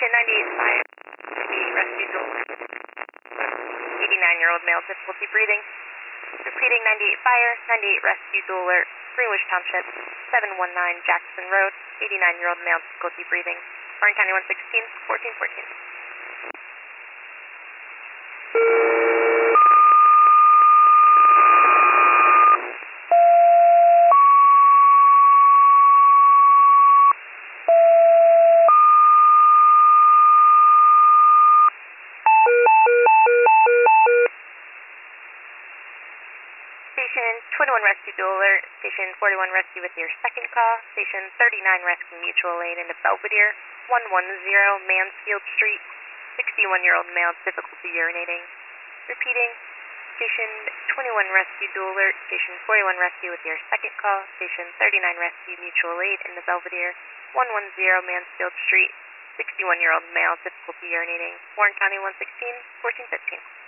Station 98 Fire, 98 Rescue Dueler. 89-year-old male, difficulty breathing. Repeating 98 Fire, 98 Rescue Dueler, Greenwich Township, 719 Jackson Road, 89-year-old male, difficulty breathing. Orange County 116, 1414. Station 21 Rescue Dueler, Station 41 Rescue with your second call, Station 39 Rescue Mutual Aid into Belvedere, 110 Mansfield Street, 61-year-old male, difficulty urinating. Repeating, Station 21 Rescue Dueler, Station 41 Rescue with your second call, Station 39 Rescue Mutual Aid into Belvedere, 110 Mansfield Street, 61-year-old male, difficulty urinating. Warren County 116, 1415.